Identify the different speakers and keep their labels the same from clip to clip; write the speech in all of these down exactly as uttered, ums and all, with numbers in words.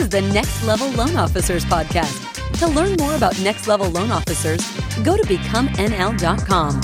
Speaker 1: is the Next Level Loan Officers podcast. To learn more about Next Level Loan Officers, go to become N L dot com.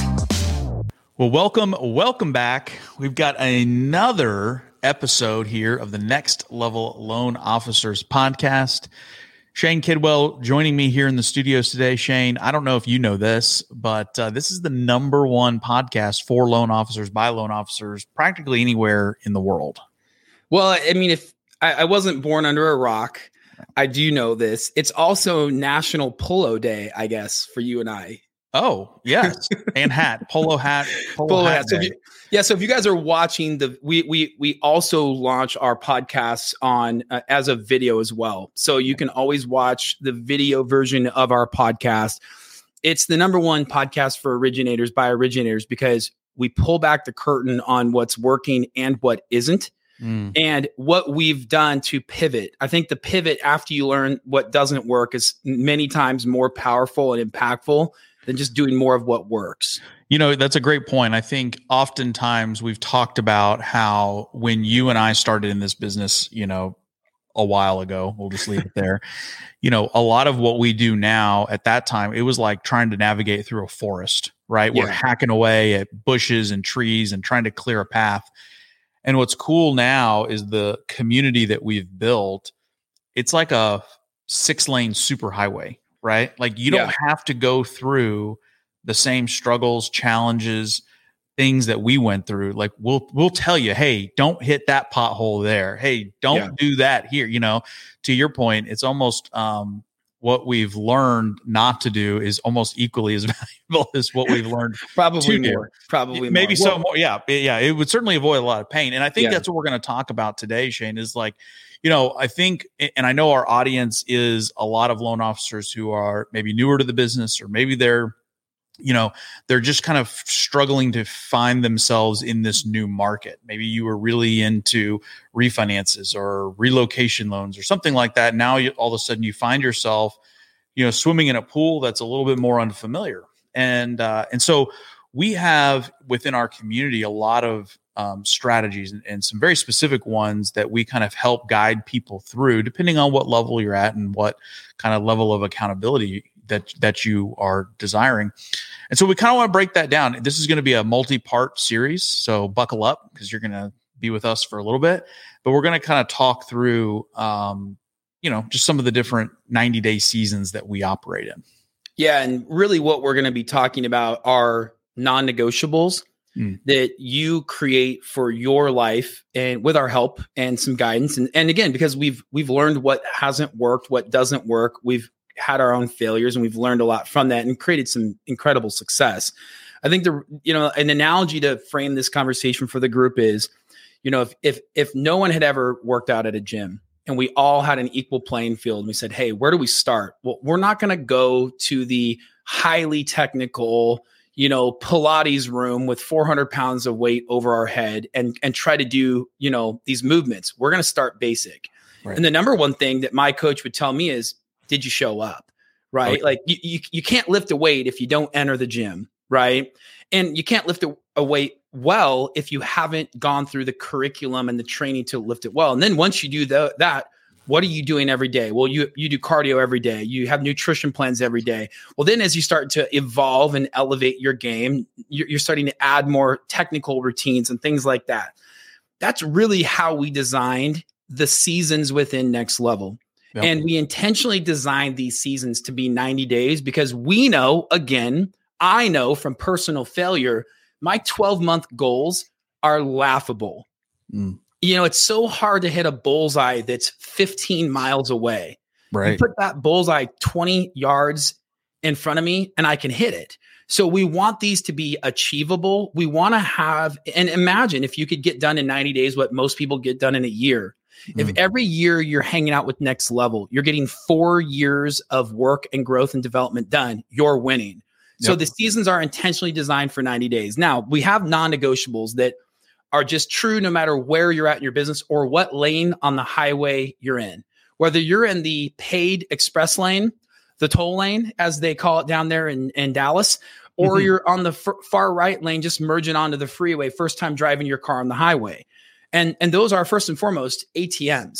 Speaker 2: Well, welcome, welcome back. We've got another episode here of the Next Level Loan Officers podcast. Shane Kidwell joining me here in the studios today. Shane, I don't know if you know this, but uh, this is the number one podcast for loan officers by loan officers practically anywhere in the world.
Speaker 3: Well, I mean, if I, I wasn't born under a rock, I do know this. It's also National Polo Day, I guess, for you and I.
Speaker 2: Oh, yes. And hat, polo hat, polo,
Speaker 3: polo
Speaker 2: hat.
Speaker 3: hat. So if you, yeah. So if you guys are watching the, we, we, we also launch our podcasts on uh, as a video as well. So you can always watch the video version of our podcast. It's the number one podcast for originators by originators because we pull back the curtain on what's working and what isn't. Mm. And what we've done to pivot. I think the pivot after you learn what doesn't work is many times more powerful and impactful than just doing more of what works.
Speaker 2: You know, that's a great point. I think oftentimes we've talked about how when you and I started in this business, you know, a while ago, we'll just leave it there. You know, a lot of what we do now at that time, it was like trying to navigate through a forest, right? Yeah. We're hacking away at bushes and trees and trying to clear a path. And what's cool now is the community that we've built. It's like a six lane superhighway, right? Like you don't yeah. have to go through the same struggles, challenges, things that we went through. Like we'll, we'll tell you, hey, don't hit that pothole there. Hey, don't yeah. do that here. You know, to your point, it's almost, um, what we've learned not to do is almost equally as valuable as what we've learned.
Speaker 3: Probably
Speaker 2: to
Speaker 3: more,
Speaker 2: do.
Speaker 3: probably
Speaker 2: maybe
Speaker 3: more.
Speaker 2: so
Speaker 3: Well,
Speaker 2: more. Yeah. Yeah. It would certainly avoid a lot of pain. And I think
Speaker 3: yeah.
Speaker 2: that's what we're going to talk about today, Shane, is like, you know, I think, and I know our audience is a lot of loan officers who are maybe newer to the business, or maybe they're, you know, they're just kind of struggling to find themselves in this new market. Maybe you were really into refinances or relocation loans or something like that. Now you, all of a sudden you find yourself, you know, swimming in a pool that's a little bit more unfamiliar. And, uh, and so we have within our community a lot of um, strategies and, and some very specific ones that we kind of help guide people through, depending on what level you're at and what kind of level of accountability that, that you are desiring. And so we kind of want to break that down. This is going to be a multi-part series, so buckle up because you're going to be with us for a little bit, but we're going to kind of talk through, um, you know, just some of the different ninety day seasons that we operate in.
Speaker 3: Yeah. And really what we're going to be talking about are non-negotiables mm. that you create for your life and with our help and some guidance. And, and again, because we've, we've learned what hasn't worked, what doesn't work. We've had our own failures and we've learned a lot from that and created some incredible success. I think the, you know, an analogy to frame this conversation for the group is, you know, if, if, if no one had ever worked out at a gym and we all had an equal playing field and we said, hey, where do we start? Well, we're not going to go to the highly technical, you know, Pilates room with four hundred pounds of weight over our head and, and try to do, you know, these movements. We're going to start basic. Right. And the number one thing that my coach would tell me is, did you show up? Right. Okay. Like you, you, you can't lift a weight if you don't enter the gym. Right. And you can't lift a, a weight well if you haven't gone through the curriculum and the training to lift it well. And then once you do the, that, what are you doing every day? Well, you, you do cardio every day. You have nutrition plans every day. Well, then as you start to evolve and elevate your game, you're, you're starting to add more technical routines and things like that. That's really how we designed the seasons within Next Level. Yep. And we intentionally designed these seasons to be ninety days because we know, again, I know from personal failure, my twelve month goals are laughable. Mm. You know, it's so hard to hit a bullseye that's fifteen miles away.
Speaker 2: Right.
Speaker 3: You put that bullseye twenty yards in front of me and I can hit it. So we want these to be achievable. We want to have, and imagine if you could get done in ninety days, what most people get done in a year. Mm. If every year you're hanging out with Next Level, you're getting four years of work and growth and development done, you're winning. Yep. So the seasons are intentionally designed for ninety days. Now we have non-negotiables that are just true no matter where you're at in your business or what lane on the highway you're in. Whether you're in the paid express lane, the toll lane, as they call it down there in, in Dallas, or mm-hmm. you're on the f- far right lane, just merging onto the freeway, first time driving your car on the highway. And, and those are first and foremost A T Ms.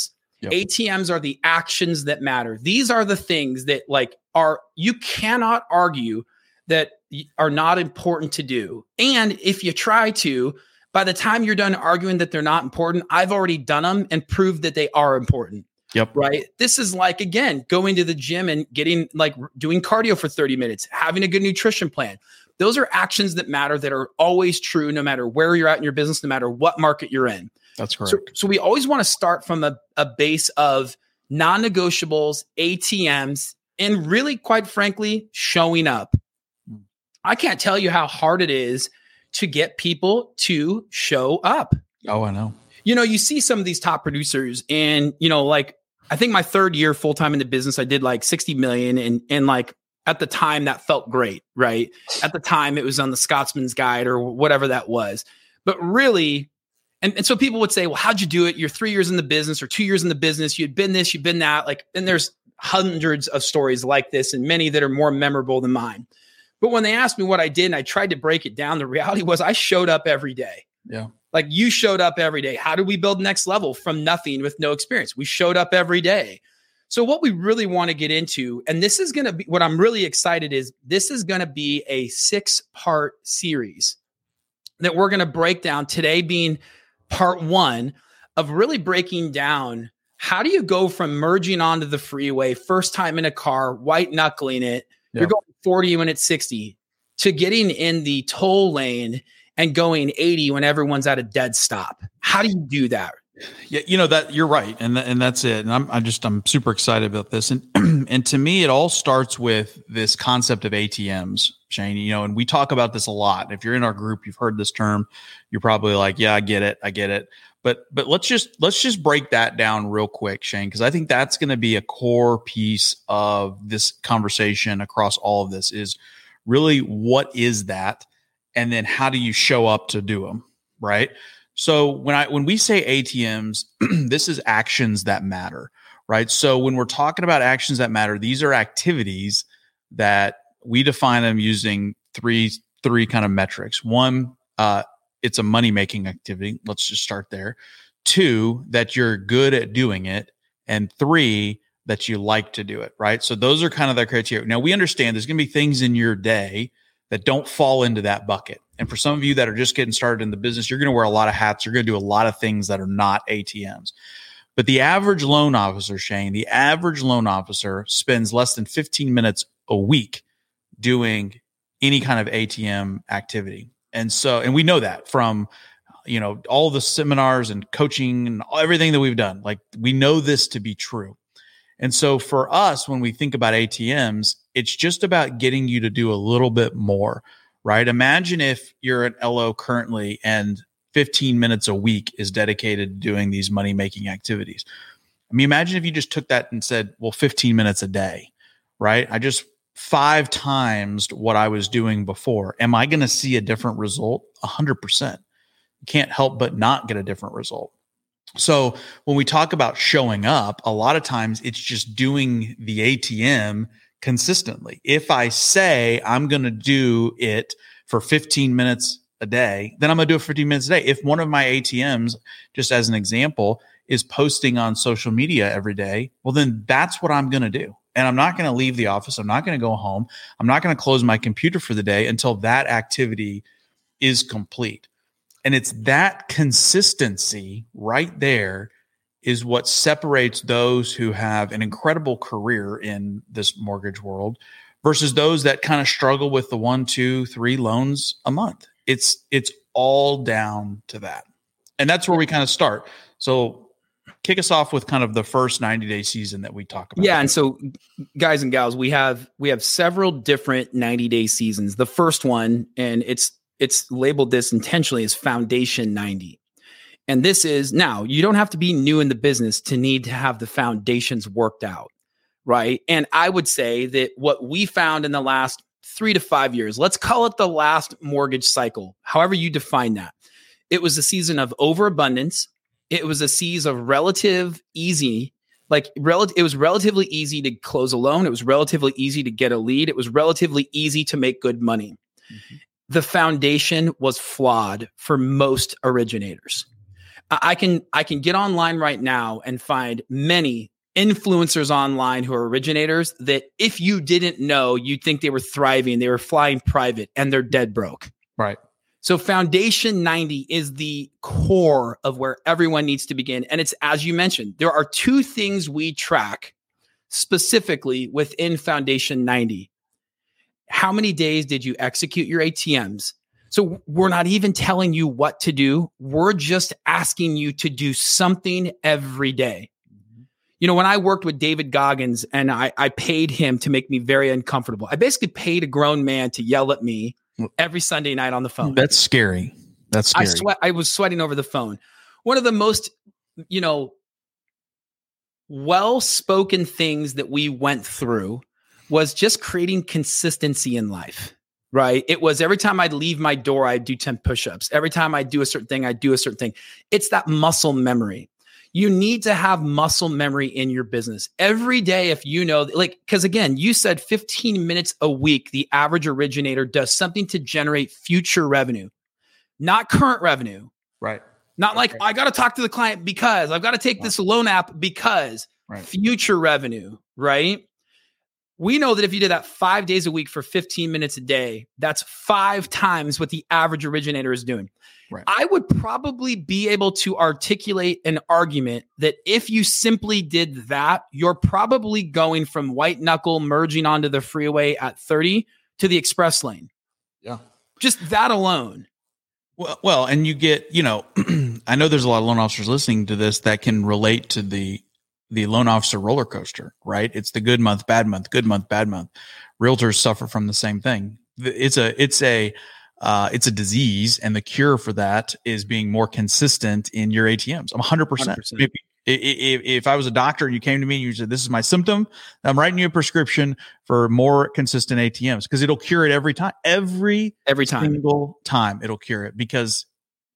Speaker 2: Yep.
Speaker 3: A T Ms are the actions that matter. These are the things that like are, you cannot argue that are not important to do. And if you try to, by the time you're done arguing that they're not important, I've already done them and proved that they are important.
Speaker 2: Yep.
Speaker 3: Right. This is like, again, going to the gym and getting like doing cardio for thirty minutes, having a good nutrition plan. Those are actions that matter, that are always true, no matter where you're at in your business, no matter what market you're in.
Speaker 2: That's correct.
Speaker 3: So, so we always want to start from a, a base of non-negotiables, A T Ms, and really, quite frankly, showing up. I can't tell you how hard it is to get people to show up.
Speaker 2: Oh, I know.
Speaker 3: You know, you see some of these top producers and, you know, like, I think my third year full-time in the business, I did like sixty million. And, and like at the time that felt great, right? At the time it was on the Scotsman's Guide or whatever that was. But really, and, and so people would say, well, how'd you do it? You're three years in the business or two years in the business. You'd been this, you've been that. Like, and there's hundreds of stories like this and many that are more memorable than mine. But when they asked me what I did and I tried to break it down, the reality was I showed up every day.
Speaker 2: Yeah.
Speaker 3: Like you showed up every day. How did we build next level from nothing with no experience? We showed up every day. So what we really want to get into, and this is going to be what I'm really excited is this is going to be a six part series that we're going to break down, today being part one of really breaking down how do you go from merging onto the freeway, first time in a car, white knuckling it,
Speaker 2: yeah.
Speaker 3: You're going forty when it's sixty, to getting in the toll lane and going eighty when everyone's at a dead stop. How do you do that?
Speaker 2: Yeah, you know that you're right, and th- and that's it. And I'm I just I'm super excited about this. And and to me, it all starts with this concept of A T Ms, Shane. You know, and we talk about this a lot. If you're in our group, you've heard this term. You're probably like, yeah, I get it, I get it. But but let's just let's just break that down real quick, Shane, because I think that's going to be a core piece of this conversation across all of this. Is really what is that, and then how do you show up to do them, right? So when I when we say A T Ms, this is actions that matter, right? So when we're talking about actions that matter, these are activities that we define them using three three kind of metrics. One, uh, it's a money-making activity. Let's just start there. Two, that you're good at doing it. And three, that you like to do it, right? So those are kind of the criteria. Now, we understand there's going to be things in your day that don't fall into that bucket. And for some of you that are just getting started in the business, you're going to wear a lot of hats. You're going to do a lot of things that are not A T Ms. But the average loan officer, Shane, the average loan officer spends less than fifteen minutes a week doing any kind of A T M activity. And so, and we know that from, you know, all the seminars and coaching and everything that we've done. Like, we know this to be true. And so for us, when we think about A T Ms, it's just about getting you to do a little bit more, right? Imagine if you're an L O currently and fifteen minutes a week is dedicated to doing these money-making activities. I mean, imagine if you just took that and said, well, fifteen minutes a day, right? I just five times what I was doing before. Am I going to see a different result? A hundred percent. You can't help but not get a different result. So when we talk about showing up, a lot of times it's just doing the A T M consistently. If I say I'm going to do it for fifteen minutes a day, then I'm going to do it for fifteen minutes a day. If one of my A T Ms, just as an example, is posting on social media every day, well, then that's what I'm going to do. And I'm not going to leave the office. I'm not going to go home. I'm not going to close my computer for the day until that activity is complete. And it's that consistency right there is what separates those who have an incredible career in this mortgage world versus those that kind of struggle with the one, two, three loans a month. It's it's all down to that. And that's where we kind of start. So kick us off with kind of the first ninety day season that we talk about.
Speaker 3: Yeah. And so guys and gals, we have, we have several different ninety day seasons. The first one, and it's, it's labeled this intentionally as Foundation ninety. And this is, now you don't have to be new in the business to need to have the foundations worked out. Right. And I would say that what we found in the last three to five years, let's call it the last mortgage cycle, however you define that. It was a season of overabundance. It was a season of relative easy, like rel- it was relatively easy to close a loan. It was relatively easy to get a lead. It was relatively easy to make good money. Mm-hmm. The foundation was flawed for most originators. I can I can get online right now and find many influencers online who are originators that if you didn't know, you'd think they were thriving, they were flying private, and they're dead broke.
Speaker 2: Right.
Speaker 3: So Foundation ninety is the core of where everyone needs to begin. And it's, as you mentioned, there are two things we track specifically within Foundation ninety. How many days did you execute your A T Ms? So we're not even telling you what to do. We're just asking you to do something every day. Mm-hmm. You know, when I worked with David Goggins and I, I paid him to make me very uncomfortable, I basically paid a grown man to yell at me every Sunday night on the phone.
Speaker 2: That's scary. That's scary.
Speaker 3: I sweat. I was sweating over the phone. One of the most, you know, well-spoken things that we went through was just creating consistency in life, right? It was every time I'd leave my door, I'd do ten push-ups. Every time I'd do a certain thing, I'd do a certain thing. It's that muscle memory. You need to have muscle memory in your business every day. If you know, like, because again, you said fifteen minutes a week, the average originator does something to generate future revenue, not current revenue.
Speaker 2: Right.
Speaker 3: Not like,
Speaker 2: right.
Speaker 3: I got to talk to the client because I've got to take this loan app because
Speaker 2: right.
Speaker 3: future revenue, right? We know that if you did that five days a week for fifteen minutes a day, that's five times what the average originator is doing. Right. I would probably be able to articulate an argument that if you simply did that, you're probably going from white knuckle merging onto the freeway at thirty to the express lane.
Speaker 2: Yeah.
Speaker 3: Just that alone.
Speaker 2: Well, well, and you get, you know, I know there's a lot of loan officers listening to this that can relate to the the loan officer roller coaster, right? It's the good month, bad month, good month, bad month. Realtors suffer from the same thing. It's a, it's a, uh, it's a disease, and the cure for that is being more consistent in your A T Ms. I'm one hundred percent. If, if, if I was a doctor and you came to me and you said, this is my symptom, I'm writing you a prescription for more consistent A T Ms because it'll cure it every time. Every,
Speaker 3: every time.
Speaker 2: single time it'll cure it, because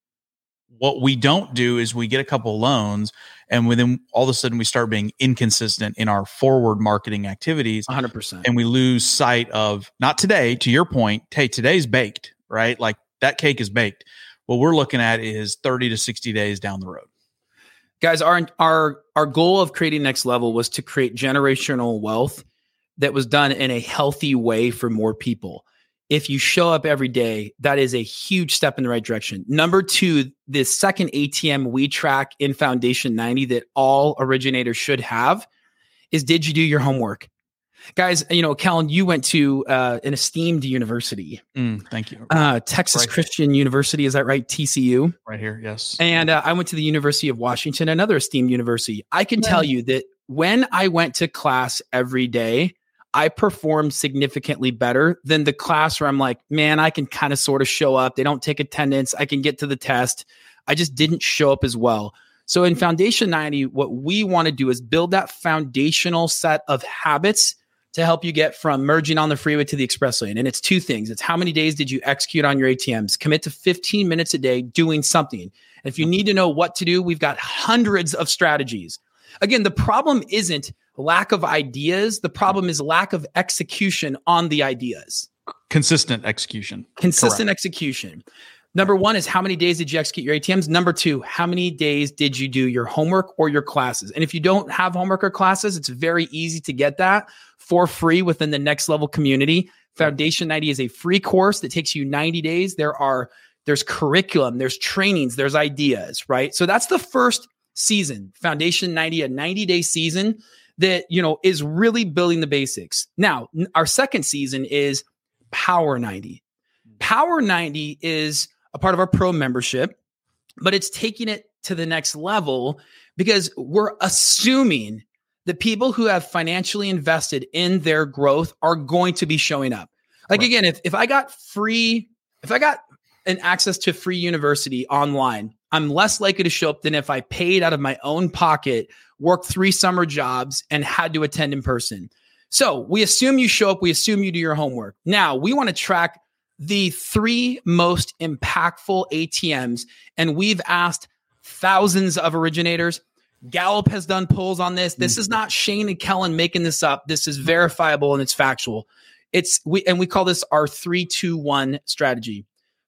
Speaker 2: what we don't do is we get a couple of loans and within all of a sudden we start being inconsistent in our forward marketing activities.
Speaker 3: one hundred percent.
Speaker 2: And we lose sight of, not today, to your point, hey, today's baked, right? Like that cake is baked. What we're looking at is thirty to sixty days down the road.
Speaker 3: Guys, our, our, our goal of creating Next Level was to create generational wealth that was done in a healthy way for more people. If you show up every day, that is a huge step in the right direction. Number two, the second A T M we track in Foundation ninety that all originators should have is, did you do your homework? Guys, you know, Kellen, you went to uh, an esteemed university.
Speaker 2: Mm, thank you.
Speaker 3: Uh, Texas right. Christian University, is that right? T C U?
Speaker 2: Right here, yes.
Speaker 3: And uh, I went to the University of Washington, another esteemed university. I can yeah. tell you that when I went to class every day, I performed significantly better than the class where I'm like, man, I can kind of sort of show up. They don't take attendance. I can get to the test. I just didn't show up as well. So in Foundation ninety, what we want to do is build that foundational set of habits to help you get from merging on the freeway to the express lane. And it's two things. It's how many days did you execute on your A T Ms? Commit to fifteen minutes a day doing something. And if you need to know what to do, we've got hundreds of strategies. Again, the problem isn't lack of ideas. The problem is lack of execution on the ideas.
Speaker 2: Consistent execution.
Speaker 3: Consistent
Speaker 2: Correct.
Speaker 3: execution. Number one is, how many days did you execute your A T Ms? Number two, how many days did you do your homework or your classes? And if you don't have homework or classes, it's very easy to get that for free within the Next Level community. Foundation ninety is a free course that takes you ninety days. There are, there's curriculum, there's trainings, there's ideas, right? So that's the first season, Foundation ninety, a ninety day season that, you know, is really building the basics. Now, our second season is Power ninety. Power ninety is a part of our pro membership, but it's taking it to the next level because we're assuming that people who have financially invested in their growth are going to be showing up. Like, right. again, if, if I got free, if I got an access to free university online, I'm less likely to show up than if I paid out of my own pocket, worked three summer jobs, and had to attend in person. So we assume you show up. We assume you do your homework. Now we want to track the three most impactful A T Ms. And we've asked thousands of originators. Gallup has done polls on this. This is not Shane and Kellen making this up. This is verifiable and it's factual. It's we and we call this our three, two, one strategy.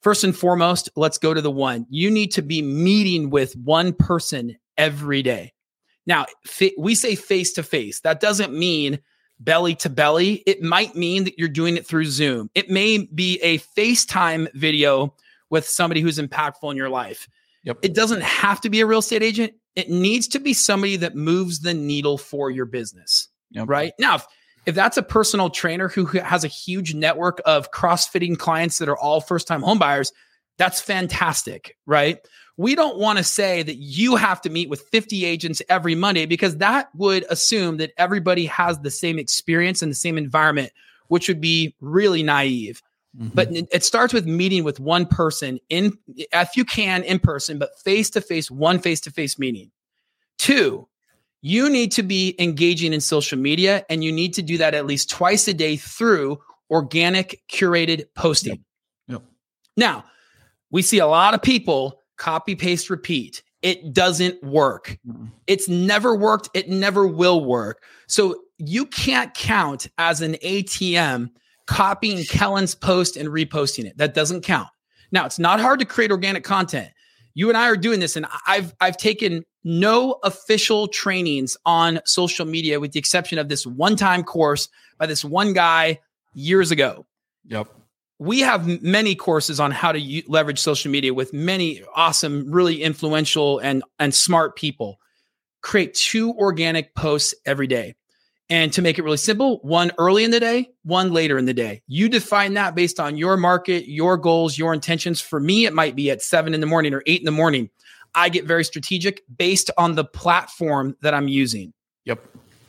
Speaker 3: First and foremost, let's go to the one. You need to be meeting with one person every day. Now, fa- we say face to face. That doesn't mean belly to belly. It might mean that you're doing it through Zoom. It may be a FaceTime video with somebody who's impactful in your life.
Speaker 2: Yep.
Speaker 3: It doesn't have to be a real estate agent. It needs to be somebody that moves the needle for your business.
Speaker 2: Yep.
Speaker 3: Right? Now, if, if that's a personal trainer who has a huge network of cross-fitting clients that are all first-time homebuyers, that's fantastic, right? We don't want to say that you have to meet with fifty agents every Monday, because that would assume that everybody has the same experience and the same environment, which would be really naive. Mm-hmm. But it starts with meeting with one person in, if you can, in person, but face-to-face, one face-to-face meeting. Two, you need to be engaging in social media, and you need to do that at least twice a day through organic curated posting.
Speaker 2: Yep. Yep.
Speaker 3: Now, we see a lot of people copy, paste, repeat. It doesn't work. Mm-hmm. It's never worked. It never will work. So you can't count as an A T M copying Kellen's post and reposting it. That doesn't count. Now, it's not hard to create organic content. You and I are doing this, and I've I've taken no official trainings on social media with the exception of this one-time course by this one guy years ago.
Speaker 2: Yep.
Speaker 3: We have many courses on how to u- leverage social media with many awesome, really influential and, and smart people. Create two organic posts every day. And to make it really simple, one early in the day, one later in the day. You define that based on your market, your goals, your intentions. For me, it might be at seven in the morning or eight in the morning. I get very strategic based on the platform that I'm using.
Speaker 2: Yep.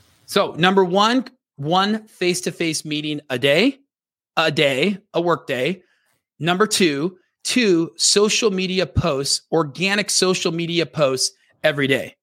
Speaker 3: So number one, one face-to-face meeting a day, a day, a work day. Number two, two social media posts, organic social media posts every day.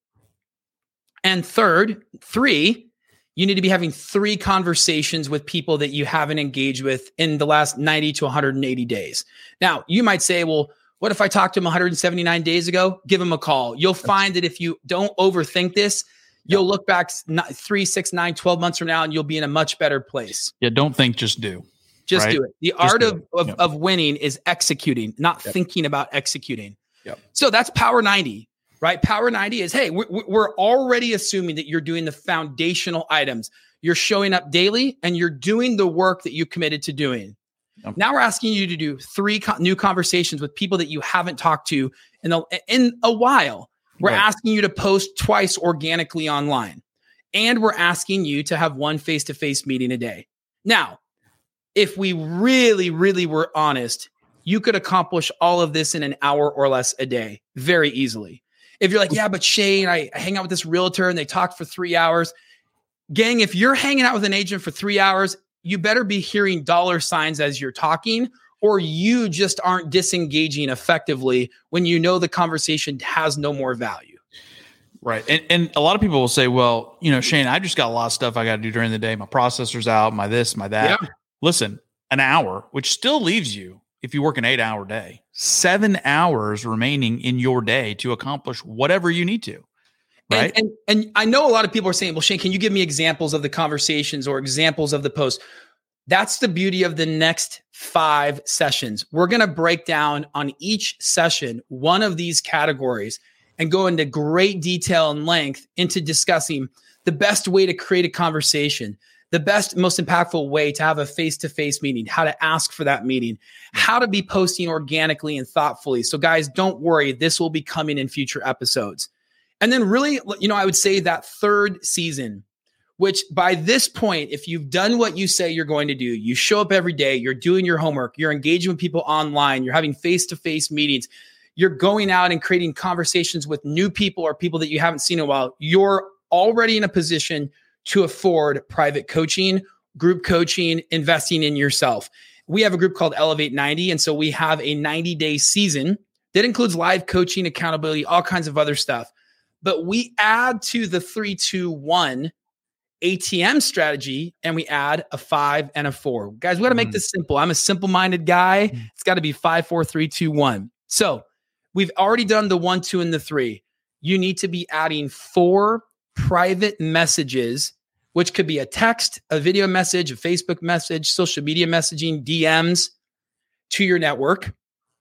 Speaker 3: And third, three, you need to be having three conversations with people that you haven't engaged with in the last ninety to one hundred eighty days. Now, you might say, well, what if I talked to him one hundred seventy-nine days ago? Give him a call. You'll find that if you don't overthink this, you'll look back three, six, nine, twelve months from now, and you'll be in a much better place.
Speaker 2: Yeah, don't think, just do.
Speaker 3: Just
Speaker 2: right?
Speaker 3: do it. The
Speaker 2: just
Speaker 3: art of,
Speaker 2: it.
Speaker 3: of,
Speaker 2: Yep.
Speaker 3: of winning is executing, not
Speaker 2: Yep.
Speaker 3: thinking about executing.
Speaker 2: Yep.
Speaker 3: So that's Power ninety, right? Power ninety is, hey, we're, we're already assuming that you're doing the foundational items. You're showing up daily and you're doing the work that you committed to doing.
Speaker 2: Yep.
Speaker 3: Now we're asking you to do three co- new conversations with people that you haven't talked to in a, in a while. We're
Speaker 2: Right.
Speaker 3: asking you to post twice organically online. And we're asking you to have one face-to-face meeting a day. Now, if we really, really were honest, you could accomplish all of this in an hour or less a day very easily. If you're like, yeah, but Shane, I hang out with this realtor and they talk for three hours. Gang, if you're hanging out with an agent for three hours, you better be hearing dollar signs as you're talking, or you just aren't disengaging effectively when you know the conversation has no more value.
Speaker 2: Right. And and a lot of people will say, well, you know, Shane, I just got a lot of stuff I got to do during the day. My processor's out, my this, my that.
Speaker 3: Yeah.
Speaker 2: Listen, an hour, which still leaves you, if you work an eight hour day, seven hours remaining in your day to accomplish whatever you need to. Right.
Speaker 3: And, and, and I know a lot of people are saying, well, Shane, can you give me examples of the conversations or examples of the posts? That's the beauty of the next five sessions. We're going to break down on each session one of these categories and go into great detail and length into discussing the best way to create a conversation, the best, most impactful way to have a face-to-face meeting, how to ask for that meeting, how to be posting organically and thoughtfully. So guys, don't worry. This will be coming in future episodes. And then really, you know, I would say that third season, which by this point, if you've done what you say you're going to do, you show up every day, you're doing your homework, you're engaging with people online, you're having face-to-face meetings, you're going out and creating conversations with new people or people that you haven't seen in a while, you're already in a position to afford private coaching, group coaching, investing in yourself. We have a group called Elevate ninety. And so we have a ninety day season that includes live coaching, accountability, all kinds of other stuff. But we add to the three, two, one A T M strategy, and we add a five and a four. Guys, we got to make this simple. I'm a simple-minded guy. It's got to be five, four, three, two, one. So we've already done the one, two, and the three. You need to be adding four private messages, which could be a text, a video message, a Facebook message, social media messaging, D Ms to your network.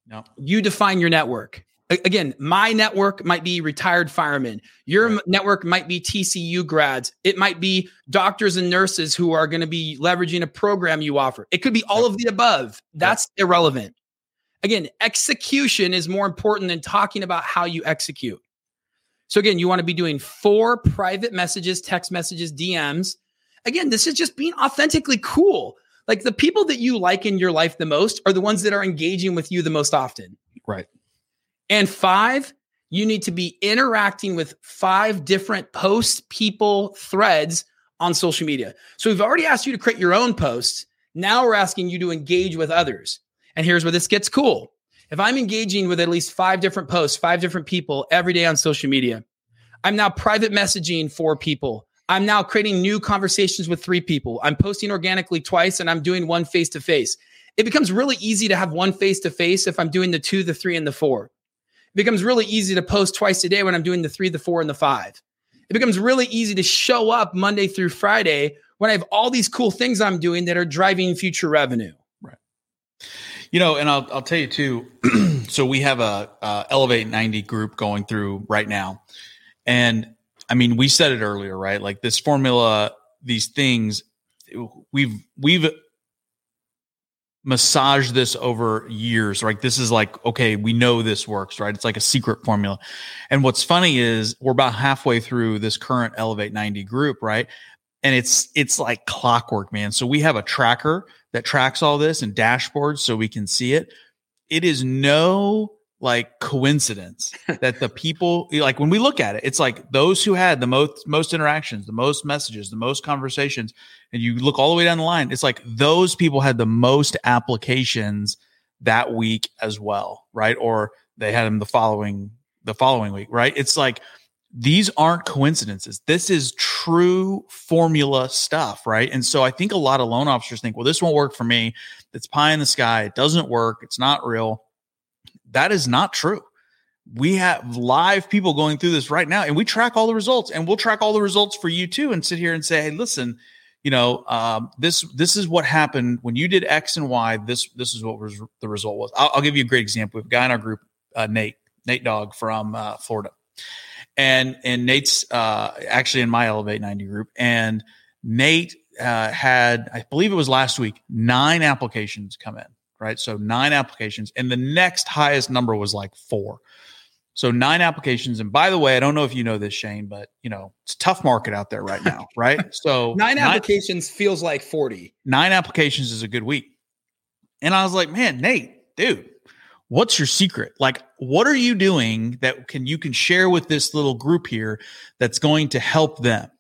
Speaker 2: No.
Speaker 3: You define your network. A- again, my network might be retired firemen. Your right. network might be T C U grads. It might be doctors and nurses who are going to be leveraging a program you offer. It could be all yep. of the above. That's yep. irrelevant. Again, execution is more important than talking about how you execute. So again, you want to be doing four private messages, text messages, D Ms. Again, this is just being authentically cool. Like the people that you like in your life the most are the ones that are engaging with you the most often.
Speaker 2: Right.
Speaker 3: And five, you need to be interacting with five different posts, people, threads on social media. So we've already asked you to create your own posts. Now we're asking you to engage with others. And here's where this gets cool. If I'm engaging with at least five different posts, five different people every day on social media, I'm now private messaging four people. I'm now creating new conversations with three people. I'm posting organically twice and I'm doing one face-to-face. It becomes really easy to have one face-to-face if I'm doing the two, the three, and the four. It becomes really easy to post twice a day when I'm doing the three, the four, and the five. It becomes really easy to show up Monday through Friday when I have all these cool things I'm doing that are driving future revenue.
Speaker 2: Right. You know, and I'll I'll tell you too. So we have a, a Elevate ninety group going through right now, and I mean, we said it earlier, right? Like this formula, these things, we've we've massaged this over years. Right? This is like, okay, we know this works, right? It's like a secret formula. And what's funny is we're about halfway through this current Elevate ninety group, right? And it's it's like clockwork, man. So we have a tracker that tracks all this and dashboards so we can see it. It is no like coincidence that the people, like when we look at it, it's like those who had the most most interactions, the most messages, the most conversations, and you look all the way down the line, it's like those people had the most applications that week as well, right? Or they had them the following the following week, right? It's like these aren't coincidences. This is true formula stuff, right? And so I think a lot of loan officers think, well, this won't work for me. It's pie in the sky. It doesn't work. It's not real. That is not true. We have live people going through this right now, and we track all the results, and we'll track all the results for you too, and sit here and say, hey, listen, you know, um, this this is what happened when you did X and Y. This this is what was the result was. I'll, I'll give you a great example. We have a guy in our group, uh, Nate, Nate Dogg from uh, Florida. And and Nate's uh, actually in my Elevate ninety group. And Nate uh, had, I believe it was last week, nine applications come in, right? So nine applications. And the next highest number was like four. So nine applications. And by the way, I don't know if you know this, Shane, but you know, it's a tough market out there right now, right? So
Speaker 3: nine, nine applications feels like forty.
Speaker 2: Nine applications is a good week. And I was like, man, Nate, dude, what's your secret? Like, what are you doing that can you can share with this little group here that's going to help them?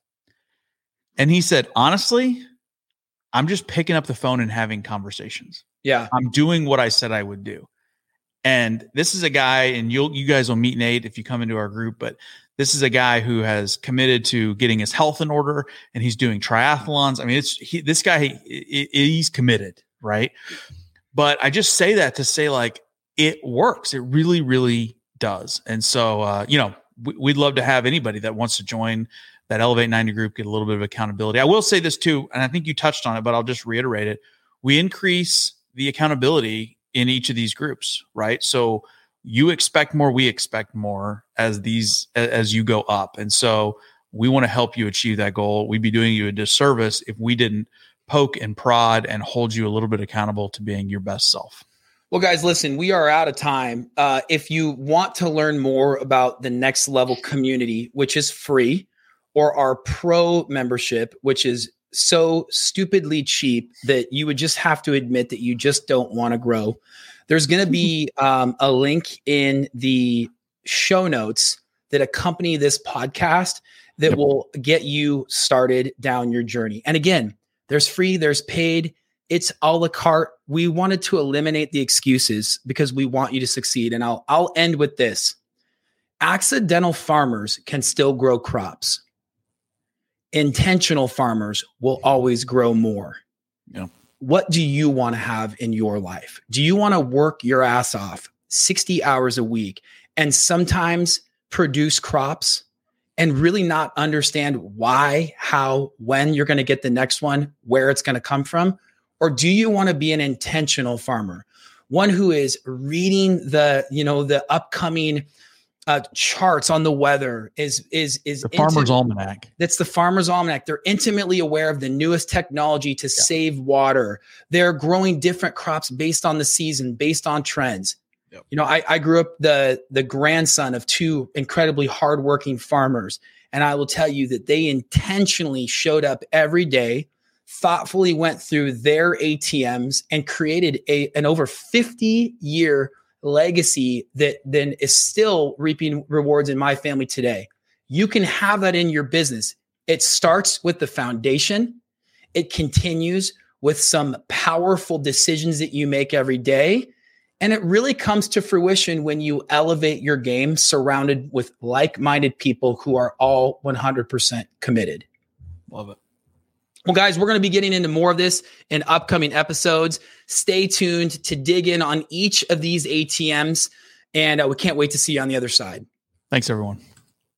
Speaker 2: And he said, honestly, I'm just picking up the phone and having conversations.
Speaker 3: Yeah.
Speaker 2: I'm doing what I said I would do. And this is a guy, and you'll you guys will meet Nate if you come into our group, but this is a guy who has committed to getting his health in order, and he's doing triathlons. I mean, it's he, this guy, he, he's committed, right? But I just say that to say, like, it works. It really, really does. And so, uh, you know, we, we'd love to have anybody that wants to join that Elevate ninety group, get a little bit of accountability. I will say this too, and I think you touched on it, but I'll just reiterate it. We increase the accountability in each of these groups, right? So you expect more, we expect more as these, as you go up. And so we want to help you achieve that goal. We'd be doing you a disservice if we didn't poke and prod and hold you a little bit accountable to being your best self.
Speaker 3: Well, guys, listen, we are out of time. Uh, if you want to learn more about the Next Level community, which is free, or our pro membership, which is so stupidly cheap that you would just have to admit that you just don't want to grow, there's going to be um, a link in the show notes that accompany this podcast that yep. will get you started down your journey. And again, there's free, there's paid. It's a la carte. We wanted to eliminate the excuses because we want you to succeed. And I'll I'll end with this. Accidental farmers can still grow crops. Intentional farmers will always grow more.
Speaker 2: Yeah.
Speaker 3: What do you want to have in your life? Do you want to work your ass off sixty hours a week and sometimes produce crops and really not understand why, how, when you're going to get the next one, where it's going to come from? Or do you want to be an intentional farmer? one who is reading the, you know, the upcoming uh, charts on the weather, is, is, is
Speaker 2: the Farmer's Almanac.
Speaker 3: That's the Farmer's Almanac. They're intimately aware of the newest technology to yeah. save water. They're growing different crops based on the season, based on trends. Yep. You know, I, I grew up the, the grandson of two incredibly hardworking farmers. And I will tell you that they intentionally showed up every day, thoughtfully went through their A T Ms and created a, an over fifty year legacy that then is still reaping rewards in my family today. You can have that in your business. It starts with the foundation. It continues with some powerful decisions that you make every day. And it really comes to fruition when you elevate your game surrounded with like-minded people who are all one hundred percent committed.
Speaker 2: Love it.
Speaker 3: Well, guys, we're going to be getting into more of this in upcoming episodes. Stay tuned to dig in on each of these A T Ms, and uh, we can't wait to see you on the other side.
Speaker 2: Thanks, everyone.